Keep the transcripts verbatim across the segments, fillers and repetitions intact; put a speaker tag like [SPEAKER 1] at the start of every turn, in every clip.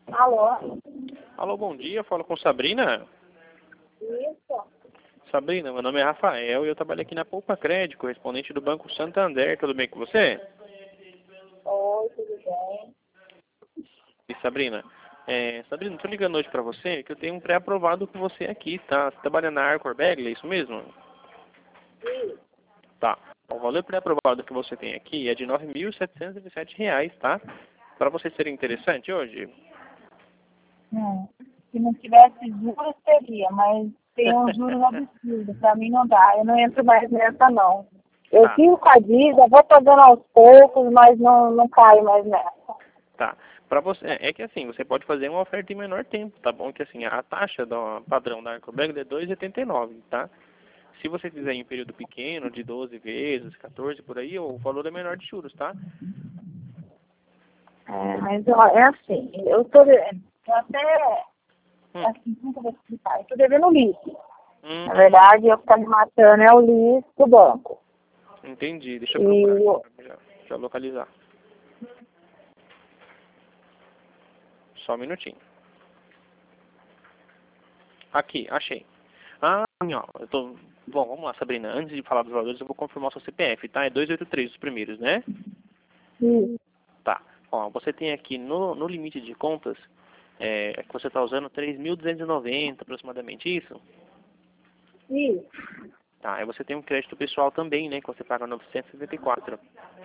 [SPEAKER 1] Alô?
[SPEAKER 2] Alô, bom dia, falo com Sabrina.
[SPEAKER 1] Isso.
[SPEAKER 2] Sabrina, meu nome é Rafael e eu trabalho aqui na Poupa Crédito, correspondente do Banco Santander. Tudo bem com você?
[SPEAKER 1] Oi, tudo bem?
[SPEAKER 2] E Sabrina, é, Sabrina, tô ligando hoje pra você que eu tenho um pré-aprovado com você aqui, tá? Você trabalha na Arcor Bagler, é isso mesmo?
[SPEAKER 1] Sim.
[SPEAKER 2] Tá. O valor pré-aprovado que você tem aqui é de nove mil setecentos e vinte e sete reais, tá? Para você ser interessante hoje?
[SPEAKER 1] Hum. Se não tivesse juros, seria, mas tem um juros absurdo. Pra mim não dá. Eu não entro mais nessa, não. Eu
[SPEAKER 2] Tá,
[SPEAKER 1] fico com a dívida, vou pagando aos poucos, mas não, não caio mais nessa.
[SPEAKER 2] tá. Para você, é que assim, você pode fazer uma oferta em menor tempo, tá bom? Que assim, a taxa do padrão da Arcor Bagler é dois vírgula oitenta e nove, tá? Se você fizer em período pequeno, de doze vezes, quatorze por aí, o valor é menor de juros, tá?
[SPEAKER 1] É, mas ó, é assim, eu tô devendo. Eu até,
[SPEAKER 2] Hum.
[SPEAKER 1] assim, como que eu vou explicar? Eu tô devendo lice.
[SPEAKER 2] Hum,
[SPEAKER 1] Na verdade, o que tá me matando é o lice do banco.
[SPEAKER 2] entendi. Deixa eu procurar
[SPEAKER 1] E
[SPEAKER 2] aqui pra já, já localizar. Só um minutinho. Aqui, achei. Ah, ó, eu tô... Bom, vamos lá, Sabrina. Antes de falar dos valores, eu vou confirmar o seu C P F, tá? É duzentos e oitenta e três os primeiros, né?
[SPEAKER 1] Sim.
[SPEAKER 2] Tá. Ó, você tem aqui no, no limite de contas, é, que você está usando três mil duzentos e noventa aproximadamente, isso?
[SPEAKER 1] Sim.
[SPEAKER 2] Tá, aí você tem um crédito pessoal também, né? Que você paga novecentos e setenta e quatro.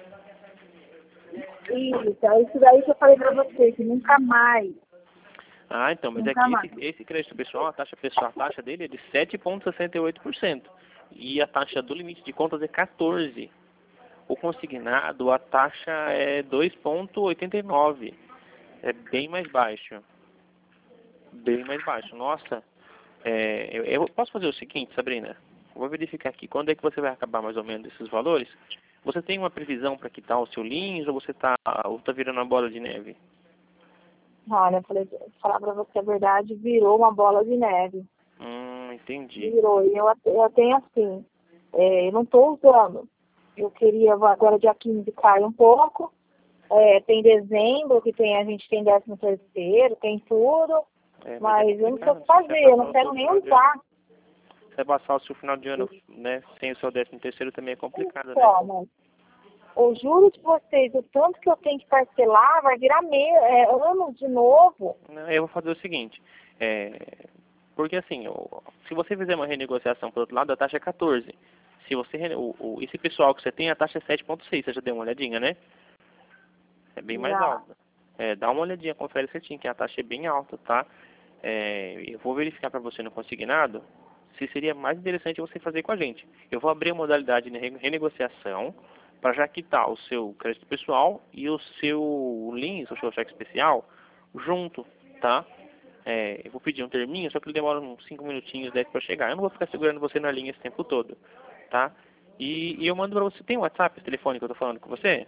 [SPEAKER 1] Isso, é isso daí que eu falei pra você, que nunca mais,
[SPEAKER 2] Ah, então, mas é
[SPEAKER 1] nunca
[SPEAKER 2] que
[SPEAKER 1] mais.
[SPEAKER 2] esse, esse crédito pessoal, a taxa pessoal, a taxa dele é de sete vírgula sessenta e oito por cento. E a taxa do limite de contas é quatorze por cento. O consignado, a taxa é dois vírgula oitenta e nove por cento. É bem mais baixo. Bem mais baixo. Nossa, é, eu, eu posso fazer o seguinte, Sabrina? Eu vou verificar aqui. Quando é que você vai acabar mais ou menos esses valores? Você tem uma previsão para quitar o seu lins ou você está ou tá virando uma bola de neve?
[SPEAKER 1] Olha, eu falei, falar pra você a verdade, virou uma bola de neve.
[SPEAKER 2] Hum, entendi.
[SPEAKER 1] Virou. E eu, até- eu tenho assim, é, eu não estou usando. Eu queria, agora dia quinze cai um pouco. É, tem dezembro, que tem, a gente tem décimo terceiro, tem tudo.
[SPEAKER 2] É, mas é
[SPEAKER 1] Mas eu não sei o
[SPEAKER 2] complicado.
[SPEAKER 1] que
[SPEAKER 2] Se você
[SPEAKER 1] fazer, eu
[SPEAKER 2] passar
[SPEAKER 1] não
[SPEAKER 2] o
[SPEAKER 1] quero
[SPEAKER 2] seu
[SPEAKER 1] nem
[SPEAKER 2] final de ano,
[SPEAKER 1] usar.
[SPEAKER 2] se você passar o seu final de ano, né, sem o seu décimo terceiro também é complicado, né?
[SPEAKER 1] Então, mas os juros de vocês, o tanto que eu tenho que parcelar, vai virar meio, é, anos de novo.
[SPEAKER 2] Não, eu vou fazer o seguinte, é, porque assim, o- se você fizer uma renegociação por outro lado, a taxa é quatorze. Se você, rene- o, o, esse pessoal que você tem, a taxa é sete vírgula seis, você já deu uma olhadinha, né? É bem mais
[SPEAKER 1] Já.
[SPEAKER 2] alta. É, dá uma olhadinha, confere certinho, que a taxa é bem alta, tá? É, eu vou verificar para você no consignado se seria mais interessante você fazer com a gente. Eu vou abrir a modalidade de re- renegociação para já quitar o seu crédito pessoal e o seu lins, o seu cheque especial, junto, tá? É, eu vou pedir um terminho, só que ele demora uns cinco minutinhos, dez para chegar. Eu não vou ficar segurando você na linha esse tempo todo, tá? E, e eu mando para você. Tem um WhatsApp, esse telefone que eu tô falando com você?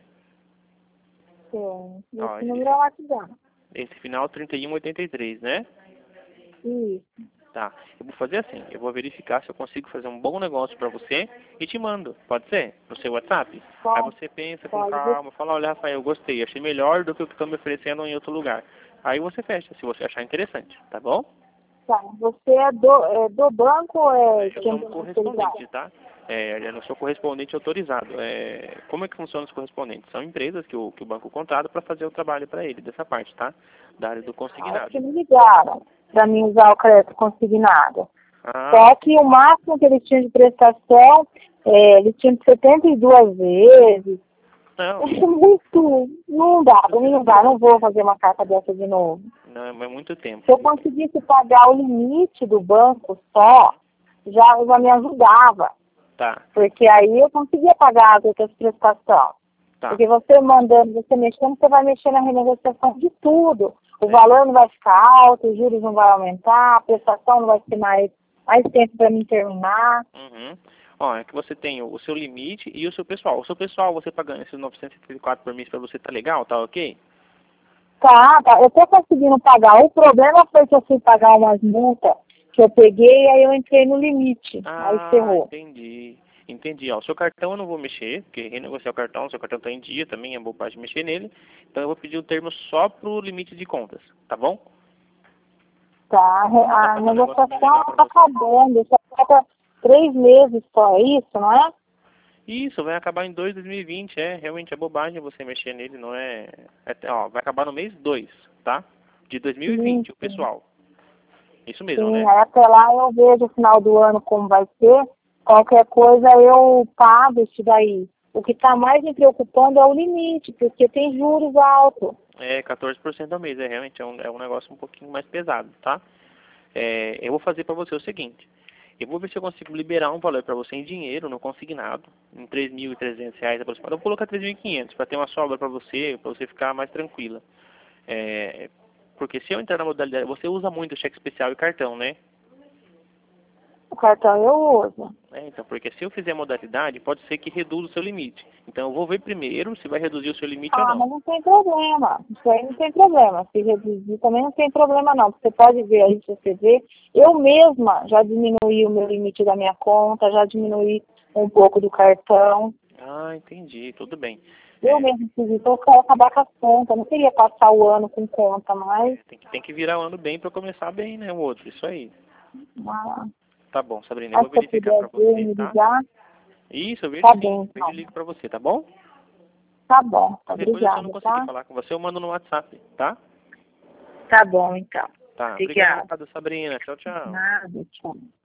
[SPEAKER 1] Sim.
[SPEAKER 2] Ó,
[SPEAKER 1] Esse número é
[SPEAKER 2] esse,
[SPEAKER 1] o WhatsApp.
[SPEAKER 2] esse final trinta e um oitenta e três, né?
[SPEAKER 1] Isso.
[SPEAKER 2] Tá. Eu vou fazer assim. Eu vou verificar se eu consigo fazer um bom negócio pra você e te mando. Pode ser? No seu WhatsApp? Aí
[SPEAKER 1] Pode,
[SPEAKER 2] você pensa com
[SPEAKER 1] pode.
[SPEAKER 2] calma, fala, olha, Rafael, eu gostei, achei melhor do que o que estão me oferecendo em outro lugar. Aí você fecha, se você achar interessante, tá bom?
[SPEAKER 1] Tá. Você é do, é do banco ou é
[SPEAKER 2] Eu sou
[SPEAKER 1] quem
[SPEAKER 2] um
[SPEAKER 1] tem autorizado?
[SPEAKER 2] correspondente, tá? É, eu não sou correspondente autorizado. É, como é que funciona os correspondentes? São empresas que o, que o banco contrata para fazer o trabalho para ele, dessa parte, tá? Da área do
[SPEAKER 1] Ah, é porque
[SPEAKER 2] consignado.
[SPEAKER 1] me ligaram para mim usar o crédito consignado.
[SPEAKER 2] Ah,
[SPEAKER 1] Só que o máximo que eles tinham de prestação, é, eles tinham de setenta e duas vezes.
[SPEAKER 2] não,
[SPEAKER 1] É muito. Não dá, para mim não dá, não vou fazer uma carta dessa de novo.
[SPEAKER 2] não, é muito tempo.
[SPEAKER 1] Se eu conseguisse pagar o limite do banco só, já, já me ajudava.
[SPEAKER 2] Tá,
[SPEAKER 1] Porque aí eu conseguia pagar as outras prestações.
[SPEAKER 2] tá.
[SPEAKER 1] Porque você mandando, você mexendo, você vai mexer na renegociação de tudo. O
[SPEAKER 2] É.
[SPEAKER 1] valor não vai ficar alto, os juros não vão aumentar, a prestação não vai ter mais, mais tempo para mim terminar.
[SPEAKER 2] Uhum. Ó, é que você tem o, o seu limite e o seu pessoal. O seu pessoal, você pagando esses novecentos e setenta e quatro por mês pra você, tá legal? Tá ok?
[SPEAKER 1] Tá, tá, eu tô conseguindo pagar. O problema foi que eu fui pagar umas multas que eu peguei e aí eu entrei no limite. Aí
[SPEAKER 2] Ah,
[SPEAKER 1] ferrou.
[SPEAKER 2] entendi. Entendi. Ó, o seu cartão eu não vou mexer, porque renegociar o cartão, seu cartão está em dia, também é bobagem mexer nele. Então eu vou pedir o termo só pro limite de contas, tá bom?
[SPEAKER 1] Tá, a, a negociação está acabando, só falta três meses só, é isso, não é?
[SPEAKER 2] Isso, vai acabar em dois de dois mil e vinte, é, realmente é bobagem você mexer nele, não é... é ó, vai acabar no mês dois, tá? De dois mil e vinte,
[SPEAKER 1] Sim,
[SPEAKER 2] o pessoal. Isso mesmo,
[SPEAKER 1] sim,
[SPEAKER 2] né?
[SPEAKER 1] aí até lá eu vejo o final do ano como vai ser, qualquer coisa eu pago isso daí. O que está mais me preocupando é o limite, porque tem juros altos.
[SPEAKER 2] É, quatorze por cento ao mês, é realmente é um, é um negócio um pouquinho mais pesado, tá? É, eu vou fazer para você o seguinte, eu vou ver se eu consigo liberar um valor para você em dinheiro, no consignado, em três mil e trezentos reais aproximadamente. Eu vou colocar três mil e quinhentos para ter uma sobra para você, para você ficar mais tranquila. É, porque se eu entrar na modalidade, você usa muito cheque especial e cartão, né?
[SPEAKER 1] O cartão eu uso.
[SPEAKER 2] É, então, porque se eu fizer a modalidade, pode ser que reduza o seu limite. Então, eu vou ver primeiro se vai reduzir o seu limite ou
[SPEAKER 1] Ah,
[SPEAKER 2] não.
[SPEAKER 1] mas não tem problema. Isso aí não tem problema. Se reduzir também não tem problema não. Você pode ver aí, se você ver. Eu mesma já diminuí o meu limite da minha conta, já diminuí um pouco do cartão.
[SPEAKER 2] Ah, entendi. Tudo bem.
[SPEAKER 1] Eu
[SPEAKER 2] É,
[SPEAKER 1] mesmo fiz isso, eu quero acabar com as contas. Eu não queria passar o ano com conta, mas...
[SPEAKER 2] tem que, tem que virar o ano bem para começar bem, né, o outro. Isso aí.
[SPEAKER 1] Ah,
[SPEAKER 2] Tá bom, Sabrina, eu
[SPEAKER 1] mas
[SPEAKER 2] vou
[SPEAKER 1] se eu
[SPEAKER 2] verificar
[SPEAKER 1] puder
[SPEAKER 2] para
[SPEAKER 1] ver,
[SPEAKER 2] você,
[SPEAKER 1] me
[SPEAKER 2] tá?
[SPEAKER 1] ligar,
[SPEAKER 2] Isso, eu vejo
[SPEAKER 1] tá
[SPEAKER 2] sim.
[SPEAKER 1] bem,
[SPEAKER 2] Vejo e
[SPEAKER 1] então.
[SPEAKER 2] ligo para você, tá bom?
[SPEAKER 1] Tá bom, tá,
[SPEAKER 2] Qualquer coisa, se eu não
[SPEAKER 1] obrigada,
[SPEAKER 2] conseguir
[SPEAKER 1] tá?
[SPEAKER 2] falar com você, eu mando no WhatsApp, tá?
[SPEAKER 1] Tá bom, então.
[SPEAKER 2] Tá.
[SPEAKER 1] Obrigada.
[SPEAKER 2] Obrigado, Sabrina. Tchau, tchau.
[SPEAKER 1] Nada, tchau.